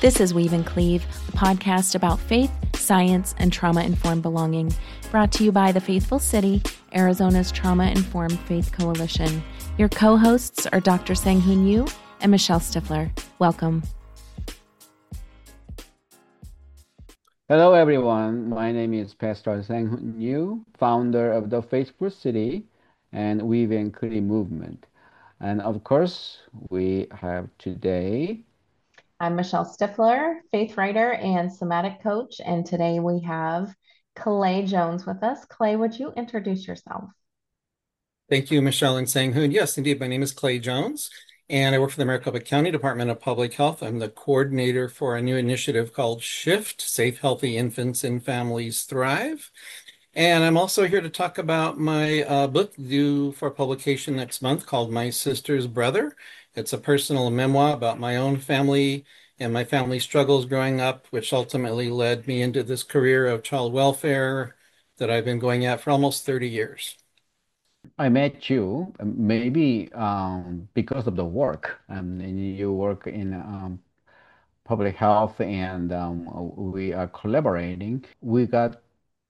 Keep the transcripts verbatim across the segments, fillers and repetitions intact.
This is Weave and Cleave, a podcast about faith, science, and trauma-informed belonging, brought to you by the Faithful City, Arizona's Trauma-Informed Faith Coalition. Your co-hosts are Doctor Sang-Hoon Yu and Michelle Stifler. Welcome. Hello, everyone. My name is Pastor Sang-Hoon Yu, founder of the Faithful City and Weave and Cleave movement. And of course, we have today. I'm Michelle Stifler, faith writer and somatic coach, and today we have Clay Jones with us. Clay, would you introduce yourself? Thank you, Michelle and Sang-Hoon. Yes, indeed. My name is Clay Jones, and I work for the Maricopa County Department of Public Health. I'm the coordinator for a new initiative called SHIFT, Safe, Healthy Infants and Families Thrive. And I'm also here to talk about my uh, book due for publication next month called My Sister's Brother. It's a personal memoir about my own family and my family struggles growing up, which ultimately led me into this career of child welfare that I've been going at for almost thirty years. I met you maybe um, because of the work. Um, and you work in um, public health, and um, we are collaborating. We got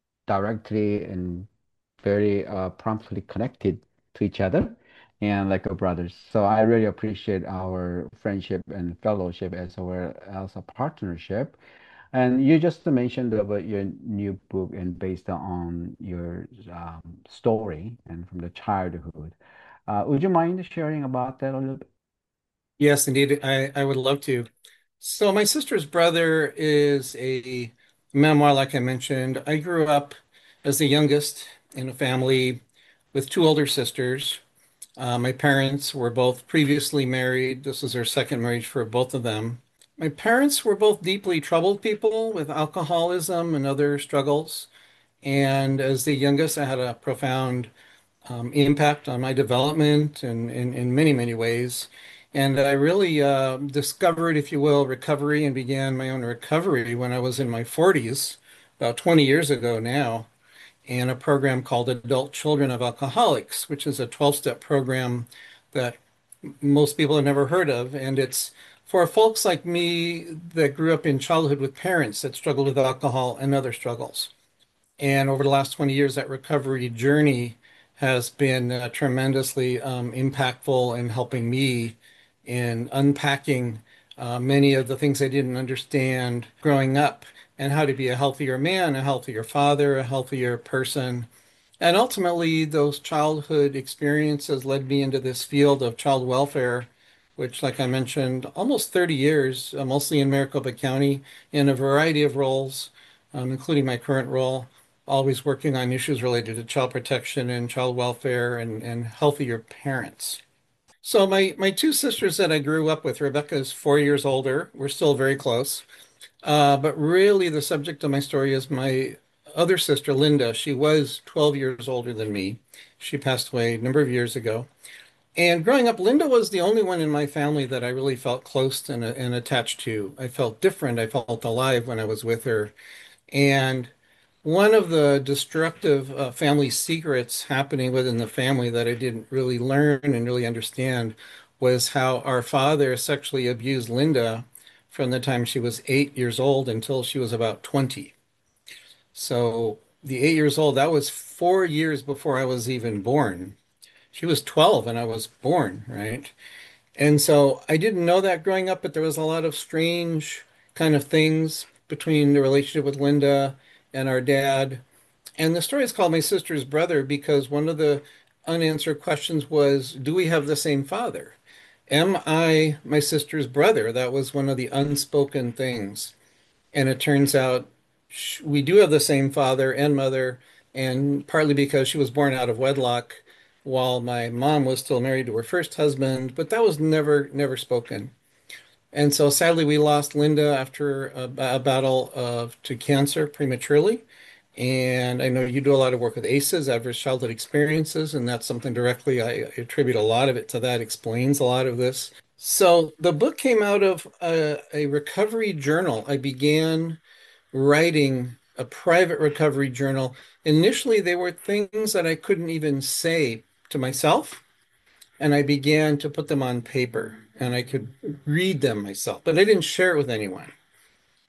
directly and very uh, promptly connected to each other and like a brothers. So I really appreciate our friendship and fellowship as well as a partnership. And you just mentioned about your new book and based on your um, story and from the childhood. Uh, would you mind sharing about that a little bit? Yes, indeed. I, I would love to. So, My Sister's Brother is a memoir, like I mentioned. I grew up as the youngest in a family with two older sisters. Uh, my parents were both previously married. This was their second marriage for both of them. My parents were both deeply troubled people with alcoholism and other struggles. And as the youngest, I had a profound um, impact on my development and in many, many ways. And I really uh, discovered, if you will, recovery and began my own recovery when I was in my forties, about twenty years ago now, in a program called Adult Children of Alcoholics, which is a twelve-step program that most people have never heard of. And it's for folks like me that grew up in childhood with parents that struggled with alcohol and other struggles. And over the last twenty years, that recovery journey has been uh, tremendously um, impactful in helping me in unpacking uh, many of the things I didn't understand growing up and how to be a healthier man, a healthier father, a healthier person. And ultimately, those childhood experiences led me into this field of child welfare, which, like I mentioned, almost thirty years, uh, mostly in Maricopa County, in a variety of roles, um, including my current role, always working on issues related to child protection and child welfare and, and healthier parents. So my, my two sisters that I grew up with, Rebecca is four years older. We're still very close. Uh, but really, the subject of my story is my other sister, Linda. She was twelve years older than me. She passed away a number of years ago. And growing up, Linda was the only one in my family that I really felt close and, and attached to. I felt different. I felt alive when I was with her. And one of the destructive uh, family secrets happening within the family that I didn't really learn and really understand was how our father sexually abused Linda from the time she was eight years old until she was about twenty. So the eight years old, that was four years before I was even born. She was twelve and I was born, right? And so I didn't know that growing up, but there was a lot of strange kind of things between the relationship with Linda and our dad. And the story is called My Sister's Brother because one of the unanswered questions was, do we have the same father? Am I my sister's brother? That was one of the unspoken things. And it turns out sh- we do have the same father and mother, and partly because she was born out of wedlock while my mom was still married to her first husband, but that was never, never spoken. And so sadly, we lost Linda after a, a battle of to cancer prematurely. And I know you do a lot of work with A C Es, adverse childhood experiences, and that's something directly I attribute a lot of it to that, explains a lot of this. So the book came out of a, a recovery journal. I began writing a private recovery journal. Initially, they were things that I couldn't even say to myself, and I began to put them on paper and I could read them myself, but I didn't share it with anyone.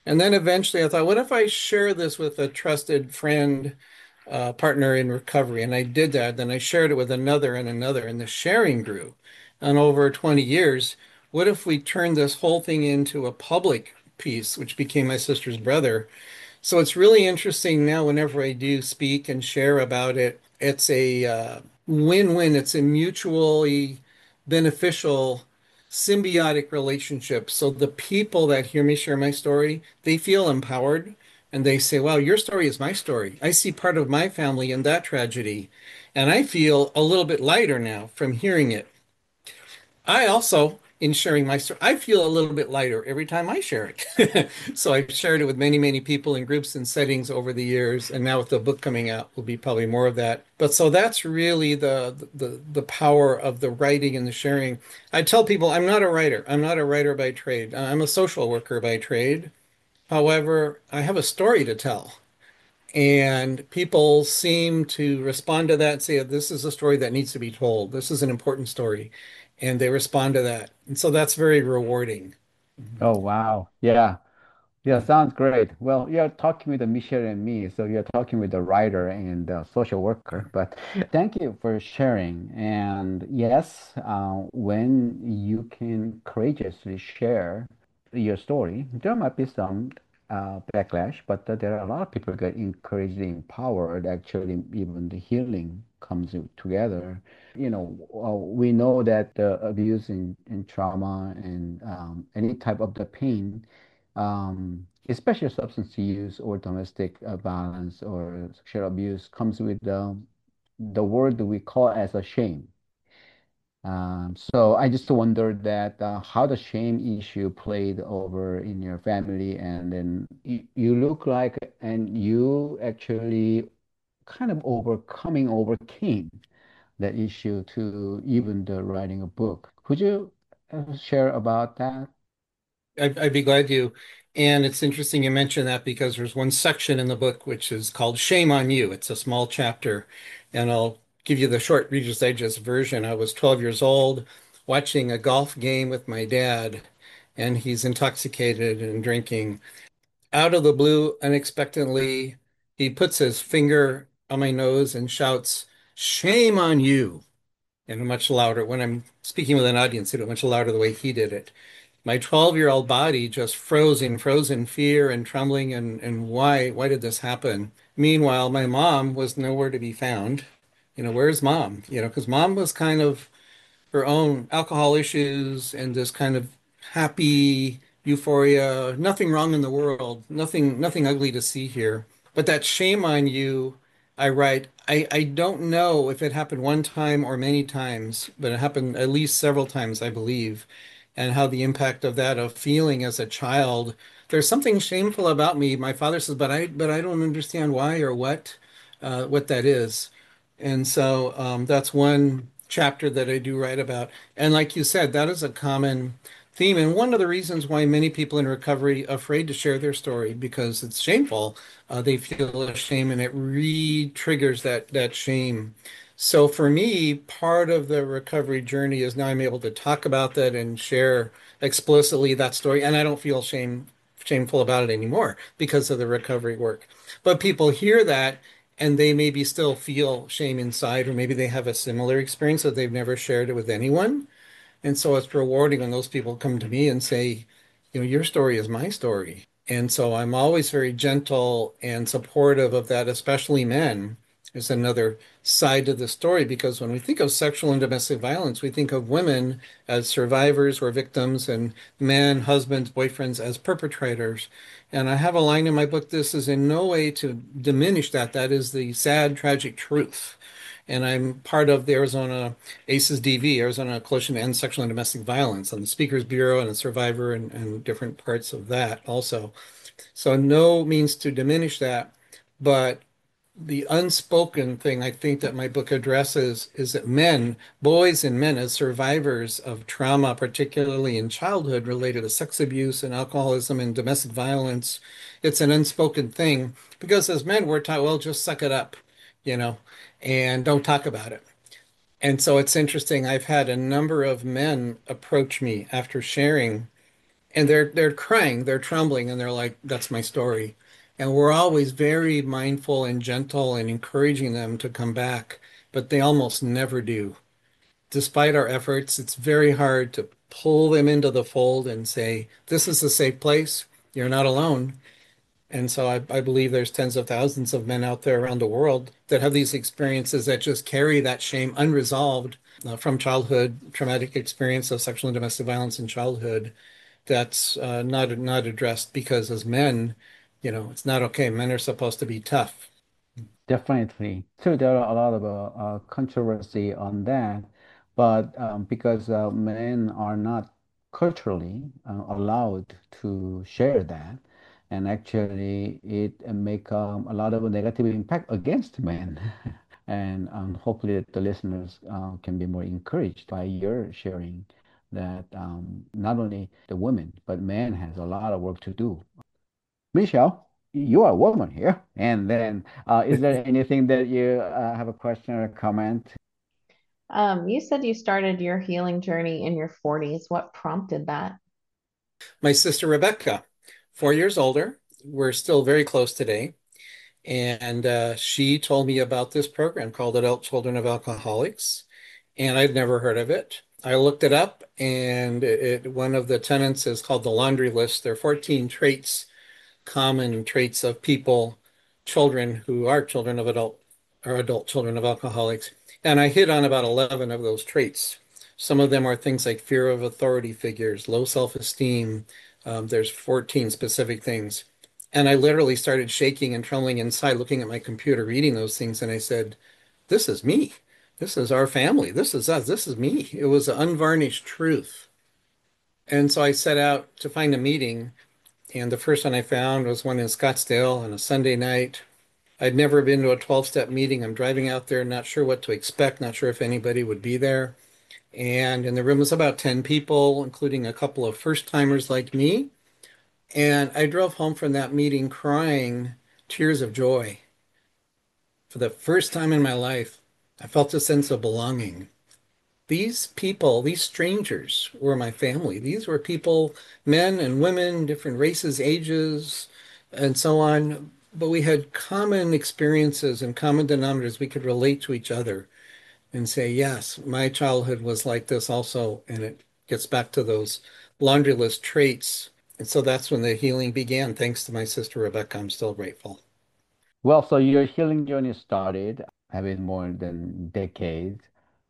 And then eventually I thought, what if I share this with a trusted friend, uh, partner in recovery? And I did that. Then I shared it with another and another, and the sharing grew. And over twenty years, what if we turned this whole thing into a public piece, which became my sister's brother? So it's really interesting now whenever I do speak and share about it, it's a uh, win-win. It's a mutually beneficial, symbiotic relationship. So the people that hear me share my story, they feel empowered and they say, wow, your story is my story. I see part of my family in that tragedy. And I feel a little bit lighter now from hearing it. I also, in sharing my story, I feel a little bit lighter every time I share it. So I've shared it with many, many people in groups and settings over the years, and now with the book coming out, will be probably more of that. But so that's really the the the power of the writing and the sharing. I tell people I'm not a writer. I'm not a writer by trade. I'm a social worker by trade. However, I have a story to tell. And people seem to respond to that and say, this is a story that needs to be told. This is an important story. And they respond to that. And so that's very rewarding. Mhm. Oh, wow. Yeah. Yeah, sounds great. Well, you're talking with Michelle and me, so you're talking with the writer and the social worker. But thank you for sharing. And yes, uh, when you can courageously share your story, there might be some uh, backlash, but uh, there are a lot of people get encouraged, empowered. Actually, even the healing comes together. You know, uh, we know that uh, abuse and, and trauma and um, any type of the pain um, especially substance use or domestic uh, violence or sexual abuse comes with um, the word that we call as a shame. Um, so I just wondered that uh, how the shame issue played over in your family, and then you, you look like and you actually kind of overcoming, overcame that issue to even the writing a book. Could you uh, share about that? I'd, I'd be glad to. And it's interesting you mention that because there's one section in the book which is called Shame on You. It's a small chapter. And I'll give you the short Reader's Digest version. I was twelve years old watching a golf game with my dad, and he's intoxicated and drinking. Out of the blue, unexpectedly, he puts his finger on my nose and shouts, "Shame on you!" And much louder. When I'm speaking with an audience, it much louder the way he did it. My twelve-year-old body just froze in frozen fear and trembling and, and why why did this happen? Meanwhile, my mom was nowhere to be found. You know, where's mom? You know, because mom was kind of her own alcohol issues and this kind of happy euphoria, nothing wrong in the world, nothing nothing ugly to see here. But that shame on you, I write, I, I don't know if it happened one time or many times, but it happened at least several times, I believe, and how the impact of that of feeling as a child, there's something shameful about me. My father says, but I but I don't understand why or what uh, what that is. And so um, that's one chapter that I do write about. And like you said, that is a common theme. And one of the reasons why many people in recovery are afraid to share their story because it's shameful. Uh, they feel ashamed and it re-triggers that that shame. So for me, part of the recovery journey is now I'm able to talk about that and share explicitly that story. And I don't feel shame shameful about it anymore because of the recovery work. But people hear that and they maybe still feel shame inside, or maybe they have a similar experience that they've never shared it with anyone. And so it's rewarding when those people come to me and say, you know, your story is my story. And so I'm always very gentle and supportive of that, especially men. Is another side to the story because when we think of sexual and domestic violence, we think of women as survivors or victims and men, husbands, boyfriends as perpetrators. And I have a line in my book, this is in no way to diminish that. That is the sad, tragic truth. And I'm part of the Arizona ACEs D V, Arizona Coalition to End Sexual and Domestic Violence, on the Speakers Bureau and a survivor and, and different parts of that also. So no means to diminish that, but the unspoken thing I think that my book addresses is that men, boys and men, as survivors of trauma, particularly in childhood related to sex abuse and alcoholism and domestic violence, it's an unspoken thing because as men, we're taught, well, just suck it up, you know, and don't talk about it. And so it's interesting. I've had a number of men approach me after sharing and they're they're crying, they're trembling, and they're like, "That's my story." And we're always very mindful and gentle and encouraging them to come back, but they almost never do. Despite our efforts, it's very hard to pull them into the fold and say, "This is a safe place. You're not alone." And so I, I believe there's tens of thousands of men out there around the world that have these experiences that just carry that shame unresolved uh, from childhood, traumatic experience of sexual and domestic violence in childhood that's uh, not not addressed because as men, you know, it's not okay. Men are supposed to be tough. Definitely. So there are a lot of uh, uh, controversy on that, but um, because uh, men are not culturally uh, allowed to share that, and actually it uh, make um, a lot of negative impact against men. And um, hopefully the listeners uh, can be more encouraged by your sharing that um, not only the women, but men has a lot of work to do. Michelle, you are a woman here. And then, uh, is there anything that you uh, have a question or a comment? Um, you said you started your healing journey in your forties. What prompted that? My sister Rebecca, four years older, we're still very close today. And uh, she told me about this program called Adult Children of Alcoholics, and I'd never heard of it. I looked it up, and it, it- one of the tenets is called the laundry list. There are fourteen traits, common traits of people, children who are children of adult or adult children of alcoholics. And I hit on about eleven of those traits. Some of them are things like fear of authority figures, low self-esteem. Um, there's fourteen specific things. And I literally started shaking and trembling inside, looking at my computer, reading those things. And I said, this is me. This is our family. This is us. This is me. It was unvarnished truth. And so I set out to find a meeting. And the first one I found was one in Scottsdale on a Sunday night. I'd never been to a twelve-step meeting. I'm driving out there, not sure what to expect, not sure if anybody would be there. And in the room was about ten people, including a couple of first-timers like me. And I drove home from that meeting crying tears of joy. For the first time in my life, I felt a sense of belonging. These people, these strangers were my family. These were people, men and women, different races, ages, and so on. But we had common experiences and common denominators. We could relate to each other and say, yes, my childhood was like this also. And it gets back to those laundry list traits. And so that's when the healing began. Thanks to my sister Rebecca, I'm still grateful. Well, so your healing journey started having more than decades.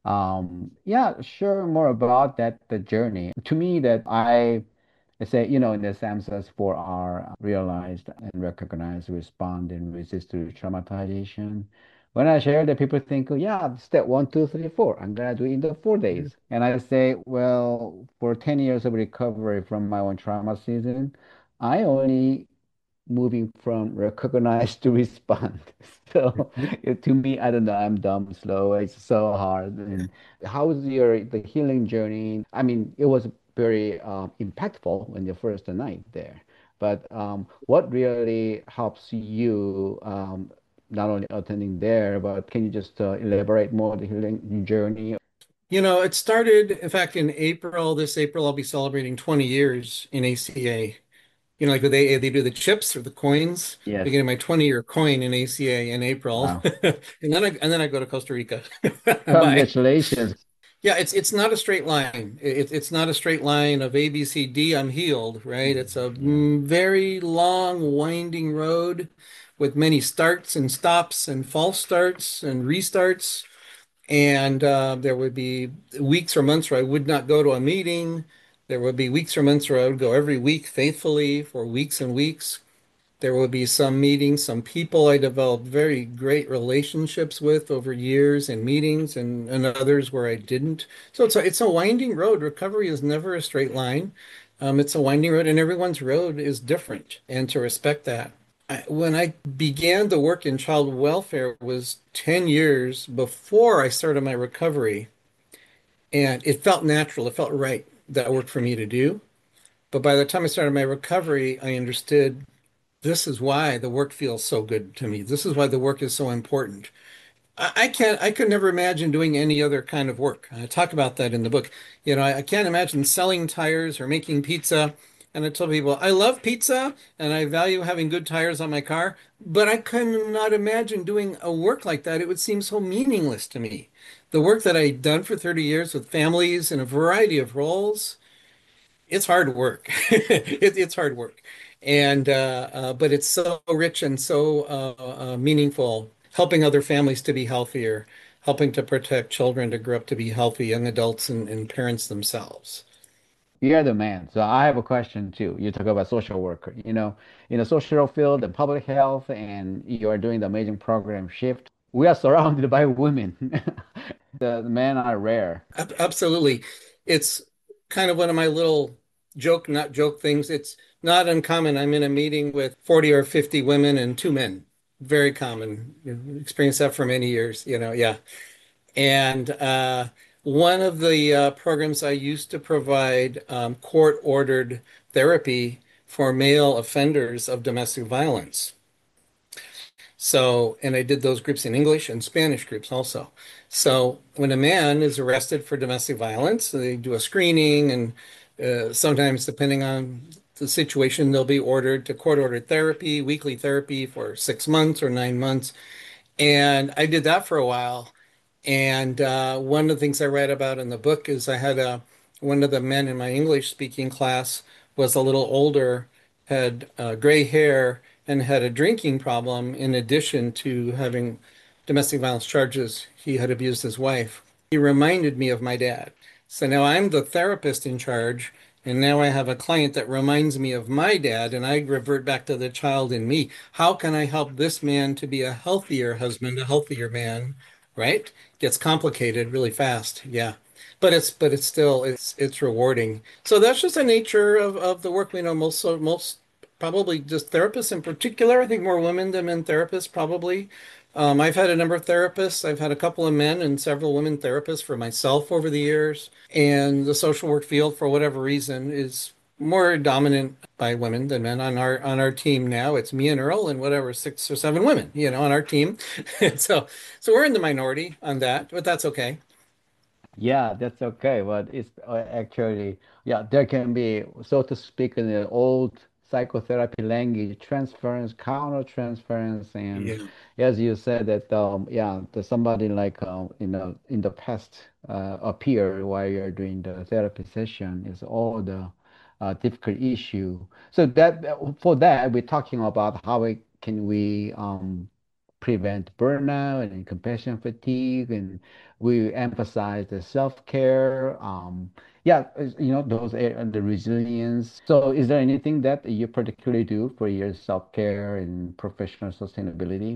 Um, yeah, share more about that, the journey. To me, that I I say, you know, in the senses for our realized and recognized respond and resist to traumatization. When I share that, people think, oh, yeah, step one, two, three, four. I'm gonna do it in the four days. And I say, well, for ten years of recovery from my own trauma season, I only moving from recognize to respond. So it- to me, I don't know, I'm dumb, slow. It's so hard. And how's your the healing journey? I mean, it was very uh, impactful when the first night there. But um, what really helps you um, not only attending there, but can you just uh, elaborate more the healing journey? You know, it started, in fact, in April. This April, I'll be celebrating twenty years in A C A. You know, like they they do the chips or the coins. I'm Yes. getting my twenty year coin in A C A in April, Wow. and then I and then I go to Costa Rica. Bye. Congratulations. Yeah, it's it's not a straight line. It, it's not a straight line of A, B, C, D, I'm healed, right? It's a Yeah. mm, very long, winding road with many starts and stops and false starts and restarts. And uh, there would be weeks or months where I would not go to a meeting. There would be weeks or months where I would go every week faithfully for weeks and weeks. There would be some meetings, some people I developed very great relationships with over years and meetings, and, and others where I didn't. So it's a, it's a winding road. Recovery is never a straight line. Um, it's a winding road, and everyone's road is different, and to respect that. I, when I began the work in child welfare was ten years before I started my recovery, and it felt natural. It felt right that work for me to do. But by the time I started my recovery, I understood this is why the work feels so good to me. This is why the work is so important. I, I can't, I could never imagine doing any other kind of work. I talk about that in the book. You know, I, I can't imagine selling tires or making pizza And I told people, I love pizza and I value having good tires on my car, but I cannot imagine doing a work like that. It would seem so meaningless to me. The work that I'd done for thirty years with families in a variety of roles, it's hard work. It, it's hard work. And uh, uh, but it's so rich and so uh, uh, meaningful, helping other families to be healthier, helping to protect children to grow up to be healthy young adults and, and parents themselves. You're the man. So I have a question too. You talk about social worker, you know, in the social field and public health, and you are doing the amazing program Shift. We are surrounded by women. The, the men are rare. Ab- Absolutely. It's kind of one of my little joke, not joke things. It's not uncommon. I'm in a meeting with forty or fifty women and two men. Very common. You experienced that for many years, you know, yeah. And uh, one of the uh, programs I used to provide um, court-ordered therapy for male offenders of domestic violence. So, and I did those groups in English and Spanish groups also. So, when a man is arrested for domestic violence, they do a screening, and uh, sometimes, depending on the situation, they'll be ordered to court-ordered therapy, weekly therapy for six months or nine months. And I did that for a while. And uh, one of the things I read about in the book is I had a one of the men in my English speaking class was a little older, had uh, gray hair, and had a drinking problem in addition to having domestic violence charges. He had abused his wife. He reminded me of my dad. So now I'm the therapist in charge, and now I have a client that reminds me of my dad, and I revert back to the child in me. How can I help this man to be a healthier husband, a healthier man, right? Gets complicated really fast. Yeah. But it's but it's still it's it's rewarding. So that's just the nature of, of the work we know most so most probably just therapists in particular. I think more women than men therapists probably. Um, I've had a number of therapists. I've had a couple of men and several women therapists for myself over the years. And the social work field, for whatever reason, is more dominant by women than men. On our on our team now, it's me and Earl and whatever six or seven women, you know, on our team. So so we're in the minority on that, but that's okay. Yeah, that's okay, but it's uh, actually, yeah, there can be, so to speak, in the old psychotherapy language, transference, counter-transference, and Yeah. as you said that, um, yeah, the somebody like, uh, you know, in the past uh, appear while you're doing the therapy session is all the uh, difficult issue. So that for that, we're talking about how we can we um, prevent burnout and compassion fatigue, and we emphasize the self-care. Um, yeah, is- you know, those are the resilience. So, is there anything that you particularly do for your self-care and professional sustainability?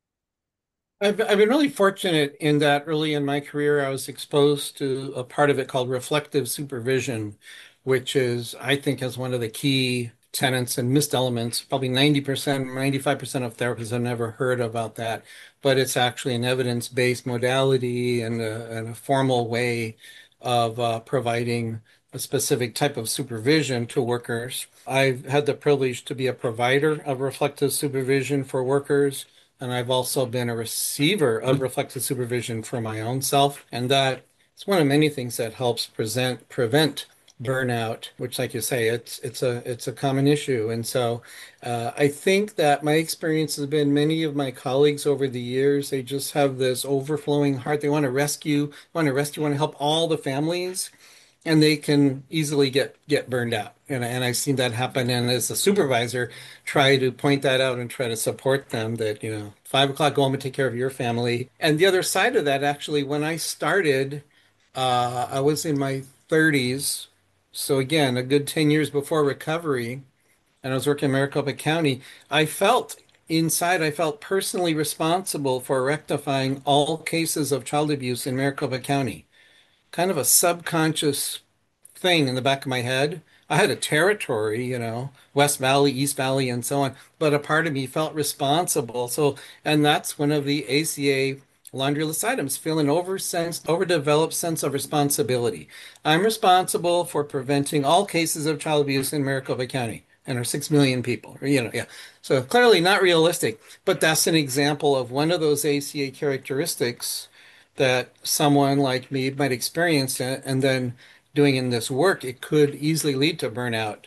I've I've been really fortunate in that early in my career, I was exposed to a part of it called reflective supervision, which is, I think, is one of the key tenets and missed elements. Probably ninety percent, ninety-five percent of therapists have never heard about that, but it's actually an evidence-based modality and a, and a formal way of uh, providing a specific type of supervision to workers. I've had the privilege to be a provider of reflective supervision for workers. And I've also been a receiver of reflective supervision for my own self. And that it's one of many things that helps present prevent burnout, which, like you say, it's it's a it's a common issue. And so uh, I think that my experience has been many of my colleagues over the years, they just have this overflowing heart. They want to rescue, want to rescue, want to help all the families, and they can easily get get burned out. And and I've seen that happen. And as a supervisor, try to point that out and try to support them that, you know, five o'clock, go home and take care of your family. And the other side of that, actually, when I started, uh, I was in my thirties. So again, a good ten years before recovery, and I was working in Maricopa County. I felt inside, I felt personally responsible for rectifying all cases of child abuse in Maricopa County. Kind of a subconscious thing in the back of my head. I had a territory, you know, West Valley, East Valley, and so on, but a part of me felt responsible. So, and that's one of the A C A laundry list items, feel an over sense, overdeveloped sense of responsibility. I'm responsible for preventing all cases of child abuse in Maricopa County and our six million people, or, you know, yeah. So clearly not realistic, but that's an example of one of those A C A characteristics that someone like me might experience it, and then doing in this work, it could easily lead to burnout.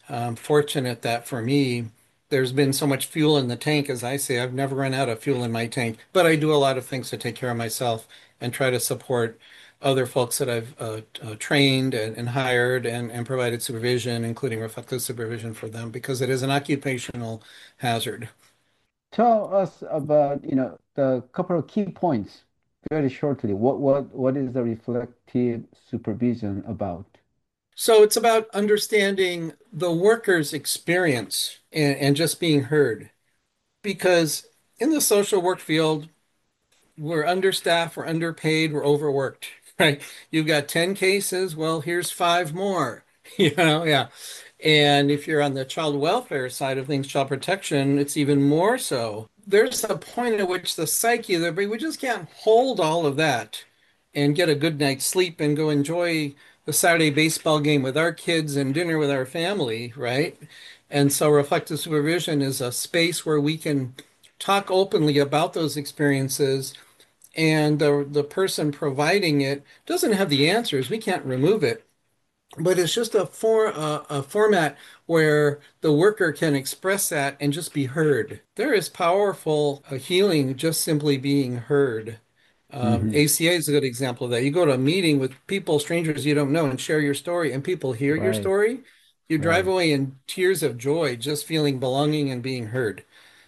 I'm fortunate that for me, there's been so much fuel in the tank, as I say. I've never run out of fuel in my tank, but I do a lot of things to take care of myself and try to support other folks that I've uh, uh, trained and, and hired and, and provided supervision, including reflective supervision for them, because it is an occupational hazard. Tell us about, you know, the couple of key points very shortly. What what what is the reflective supervision about? So it's about understanding the worker's experience and, and just being heard. Because in the social work field, we're understaffed, we're underpaid, we're overworked, right? You've got ten cases, well, here's five more, you know, yeah. And if you're on the child welfare side of things, child protection, it's even more so. There's a point at which the psyche of the brain, we just can't hold all of that and get a good night's sleep and go enjoy the Saturday baseball game with our kids and dinner with our family, right? And so reflective supervision is a space where we can talk openly about those experiences, and the the person providing it doesn't have the answers. We can't remove it, but it's just a for a, a format where the worker can express that and just be heard. There is powerful uh, healing just simply being heard. Um, Hmm. A C A is a good example of that. You go to a meeting with people, strangers you don't know, and share your story, and people hear your Right, story. You drive right. away in tears of joy, just feeling belonging and being heard.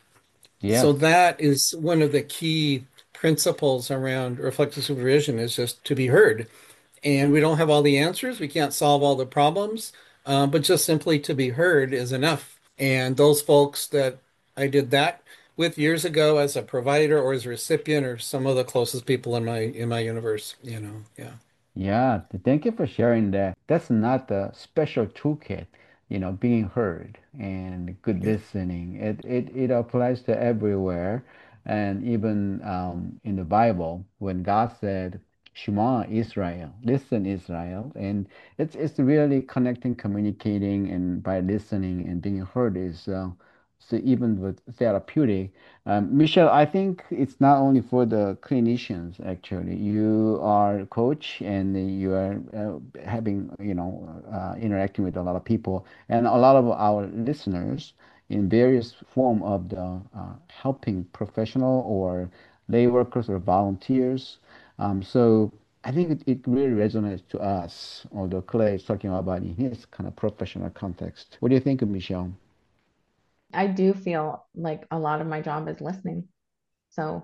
So Yes. that is one of the key principles around reflective supervision is just to be heard. And we don't have all the answers. We can't solve all the problems, uh, but just simply to be heard is enough. And those folks that I did that with years ago as a provider or as a recipient are some of the closest people in my in my universe, you know. Yeah. Yeah, th- thank you for sharing that. That's not a special toolkit, you know, being heard and good Yeah. listening. It it it applies to everywhere, and even um, in the Bible, when God said, "Shema Israel, listen Israel," and it's it's really connecting, communicating, and by listening and being heard is uh, so even with therapeutic. Um, Michelle, I think it's not only for the clinicians, actually. You are a coach and you are uh, having, you know, uh, interacting with a lot of people and a lot of our listeners in various form of the uh, helping professional or lay workers or volunteers. Um, so I think it, it really resonates to us, although Clay is talking about in his kind of professional context. What do you think of Michelle? I do feel like a lot of my job is listening. So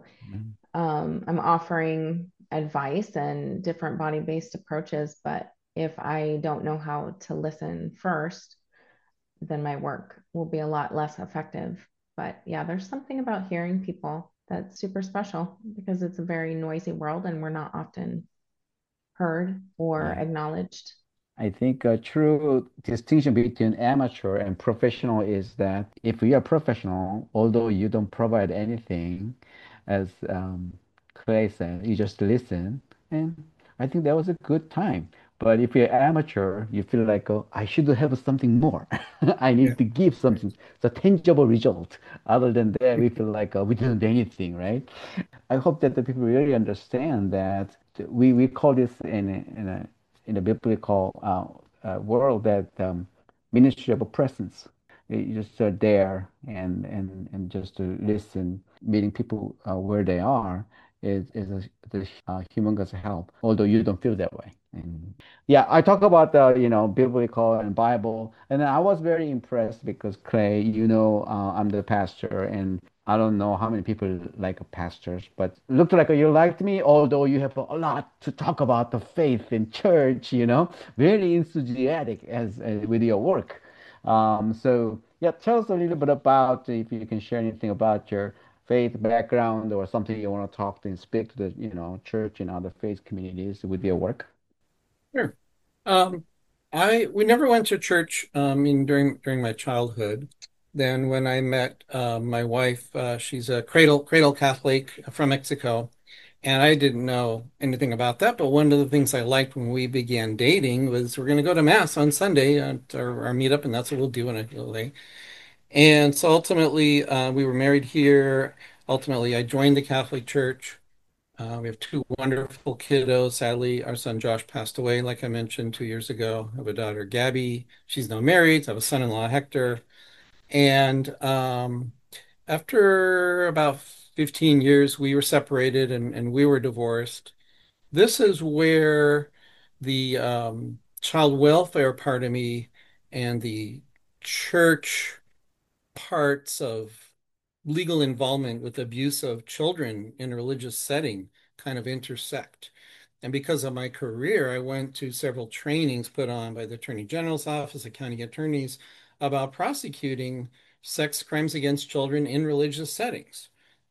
um, I'm offering advice and different body-based approaches, but if I don't know how to listen first, then my work will be a lot less effective. But yeah, there's something about hearing people that's super special because it's a very noisy world and we're not often heard or Yeah. acknowledged. I think a true distinction between amateur and professional is that if you are professional, although you don't provide anything, as um, Clay said, you just listen, and I think that was a good time. But if you're amateur, you feel like, oh, I should have something more. I Yeah. need to give Right. something, the tangible result. Other than that, we feel like uh, we didn't do anything, right? I hope that the people really understand that we, we call this in a, in a in a biblical uh, uh, world that um, ministry of a presence. You just are there and and and just to listen, meeting people uh, where they are is is a, the uh, humongous help. Although you don't feel that way. And yeah, I talk about the you know biblical and Bible, and I was very impressed because Clay, you know, uh, I'm the pastor, and I don't know how many people like pastors, but looked like you liked me, although you have a lot to talk about the faith in church, you know, very enthusiastic as, uh, with your work. Um, so yeah, tell us a little bit about if you can share anything about your faith background or something you want to talk to and speak to the, you know, church and other faith communities with your work. Sure. Um, I we never went to church um in during during my childhood. Then when I met uh, my wife, uh, she's a cradle cradle Catholic from Mexico, and I didn't know anything about that. But one of the things I liked when we began dating was we're going to go to mass on Sunday at our, our meetup, and that's what we'll do in a little day. And so ultimately, uh, we were married here. Ultimately, I joined the Catholic Church. Uh, we have two wonderful kiddos. Sadly, our son Josh passed away, like I mentioned, two years ago. I have a daughter, Gabby. She's now married. I have a son-in-law, Hector. And um, after about fifteen years, we were separated and, and we were divorced. This is where the um, child welfare part of me and the church parts of legal involvement with abuse of children in a religious setting kind of intersect. And because of my career, I went to several trainings put on by the Attorney General's Office of County Attorneys about prosecuting sex crimes against children in religious settings.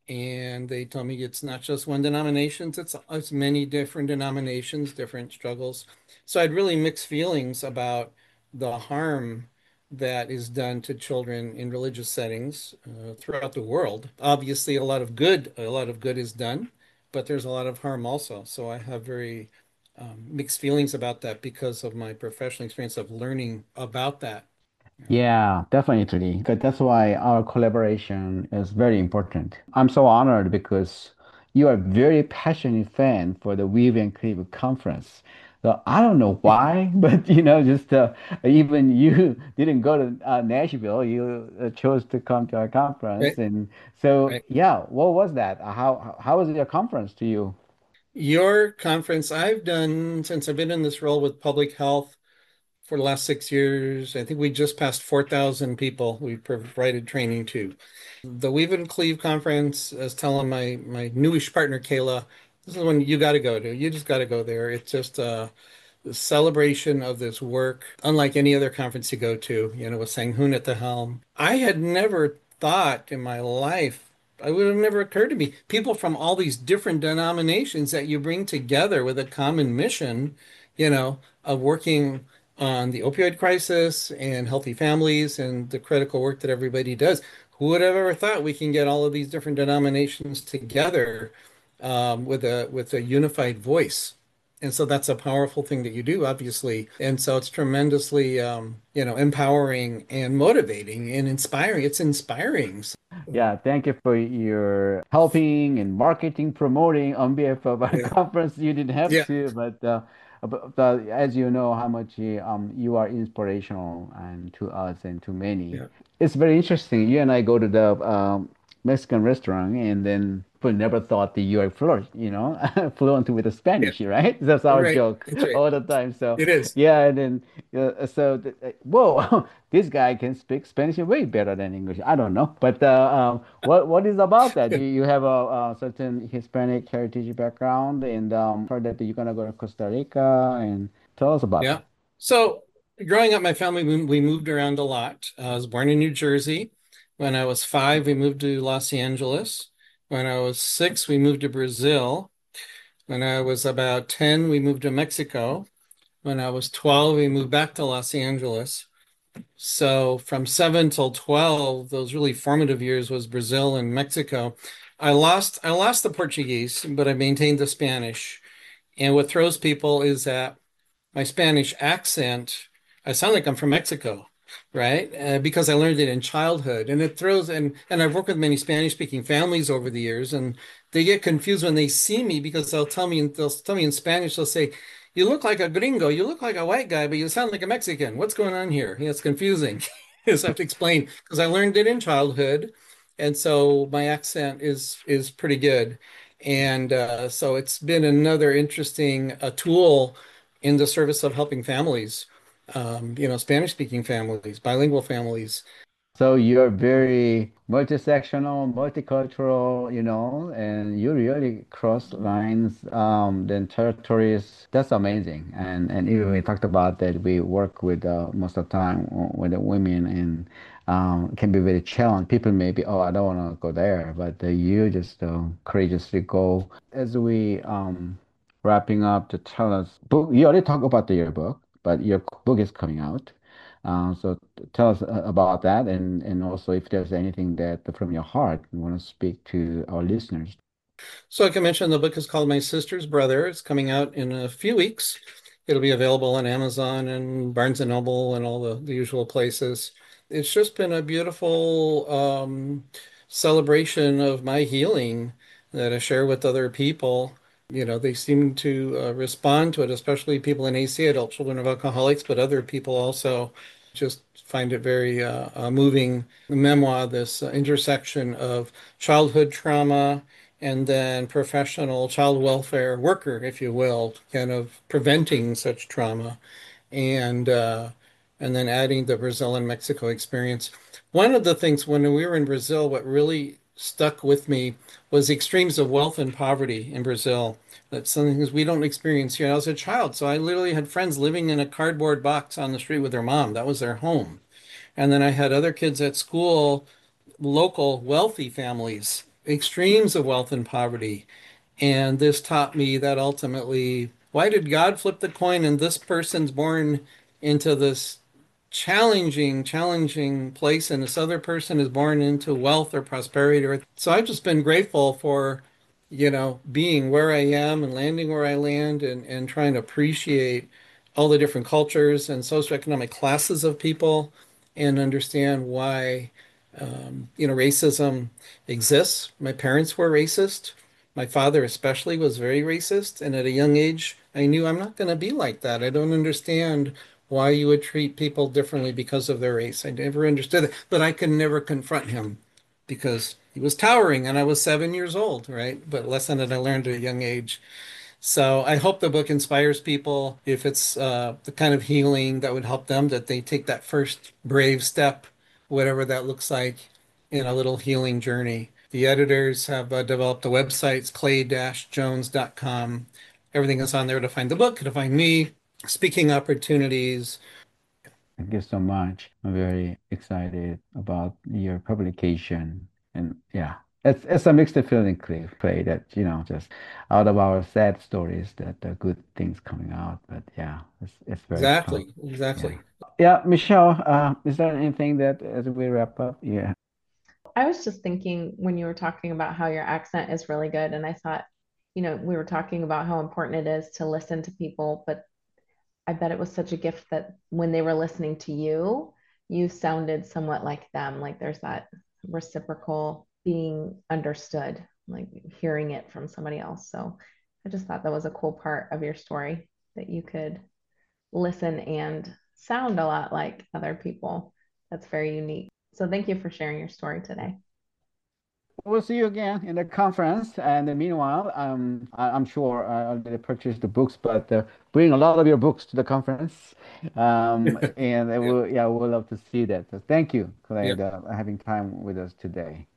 And they told me it's not just one denomination, it's, it's many different denominations, different struggles. So I had really mixed feelings about the harm that is done to children in religious settings uh, throughout the world. Obviously, a lot of good, a lot of good is done, but there's a lot of harm also. So I have very um, mixed feelings about that because of my professional experience of learning about that. Yeah, definitely. Because that's why our collaboration is very important. I'm so honored because you are very passionate fan for the Weave and Cleave conference. So I don't know why, but you know, just uh, even you didn't go to uh, Nashville, you uh, chose to come to our conference, Right, and so right. yeah, what was that? How how was your conference to you? Your conference, I've done since I've been in this role with public health for the last six years. I think we just passed four thousand people we provided training to. The Weave and Cleave conference, I was telling my my newish partner Kayla, this is one you got to go to. You just got to go there. It's just uh, the celebration of this work, unlike any other conference you go to, you know, with Sang-hoon at the helm. I had never thought in my life, it would have never occurred to me, people from all these different denominations that you bring together with a common mission, you know, of working on the opioid crisis and healthy families and the critical work that everybody does. Who would have ever thought we can get all of these different denominations together um, with a with a unified voice? And so that's a powerful thing that you do, obviously. And so it's tremendously, um, you know, empowering and motivating and inspiring. It's inspiring. So, Yeah, thank you for your helping and marketing, promoting on behalf of our yeah, conference. You didn't have yeah, to, but, uh, but uh, as you know, how much uh, um, you are inspirational and to us and to many. yeah, It's very interesting. You and I go to the um, Mexican restaurant, and then people never thought that you are fluent, you know, fluent with the yeah. Spanish, right? That's our Right. joke That's right. all the time. So, It is. yeah, and then uh, so th- uh, whoa, this guy can speak Spanish way better than English. I don't know, but uh, um, what what is about that? You you have a, a certain Hispanic heritage background, and um, heard that you're gonna go to Costa Rica, and tell us about Yeah. that. So growing up, my family, we, we moved around a lot. Uh, I was born in New Jersey. When I was five, we moved to Los Angeles. When I was six, we moved to Brazil. When I was about ten, we moved to Mexico. When I was twelve, we moved back to Los Angeles. So from seven till twelve, those really formative years was Brazil and Mexico. I lost I lost the Portuguese, but I maintained the Spanish. And what throws people is that my Spanish accent, I sound like I'm from Mexico, right? Uh, because I learned it in childhood, and it throws and and I've worked with many Spanish speaking families over the years, and they get confused when they see me because they'll tell me they'll tell me in Spanish, they'll say, "You look like a gringo, you look like a white guy, but you sound like a Mexican. What's going on here?" Yeah, it's confusing. So I have to explain because I learned it in childhood, and so my accent is is pretty good. And uh, so it's been another interesting uh, tool in the service of helping families, um, you know, Spanish-speaking families, bilingual families. So you're very multisectional, multicultural, you know, and you really cross lines, um, then territories. That's amazing. And and even we talked about that we work with uh, most of the time with the women and um, it can be very challenging. People may be, oh, I don't want to go there, but uh, you just uh, courageously go. As we um, wrapping up to tell us, book. You already talked about the, your book, but your book is coming out. Uh, so tell us uh, about that, and and also if there's anything that from your heart you want to speak to our listeners. So, like I mentioned, the book is called My Sister's Brother. It's coming out in a few weeks. It'll be available on Amazon and Barnes and Noble and all the, the usual places. It's just been a beautiful um, celebration of my healing that I share with other people. You know, they seem to uh, respond to it, especially people in A C, adult children of alcoholics, but other people also just find it very uh, uh, moving. The memoir, this uh, intersection of childhood trauma and then professional child welfare worker, if you will, kind of preventing such trauma and uh, and then adding the Brazil and Mexico experience. One of the things when we were in Brazil, what really stuck with me was the extremes of wealth and poverty in Brazil. That's something that we don't experience here. I was a child, so I literally had friends living in a cardboard box on the street with their mom. That was their home. And then I had other kids at school, local wealthy families, extremes of wealth and poverty. And this taught me that ultimately, why did God flip the coin and this person's born into this challenging, challenging place, and this other person is born into wealth or prosperity? Or so I've just been grateful for, you know, being where I am and landing where I land and, and trying to appreciate all the different cultures and socioeconomic classes of people and understand why, um, you know, racism exists. My parents were racist. My father especially was very racist, and at a young age, I knew I'm not going to be like that. I don't understand why you would treat people differently because of their race. I never understood it, but I could never confront him because he was towering and I was seven years old, right? But a lesson that I learned at a young age. So I hope the book inspires people if it's uh, the kind of healing that would help them, that they take that first brave step, whatever that looks like, in a little healing journey. The editors have uh, developed a website, it's clay jones dot com. Everything is on there to find the book, to find me, speaking opportunities. Thank you so much. I'm very excited about your publication. And yeah, it's it's a mixed feeling, Clay, Clay, that, you know, just out of our sad stories that the good things coming out. But yeah, it's it's very powerful. Exactly, Yeah. exactly. Yeah, Michelle, uh, is there anything that as we wrap up? Yeah. I was just thinking when you were talking about how your accent is really good, and I thought, you know, we were talking about how important it is to listen to people, but I bet it was such a gift that when they were listening to you, you sounded somewhat like them. Like there's that reciprocal being understood, like hearing it from somebody else. So I just thought that was a cool part of your story that you could listen and sound a lot like other people. That's very unique. So thank you for sharing your story today. We'll see you again in the conference. And meanwhile, um, I, I'm sure I already purchased the books, but uh, bring a lot of your books to the conference. Um, and I Yeah, will, yeah, we'll love to see that. So thank you, yeah. Clay, uh, having time with us today.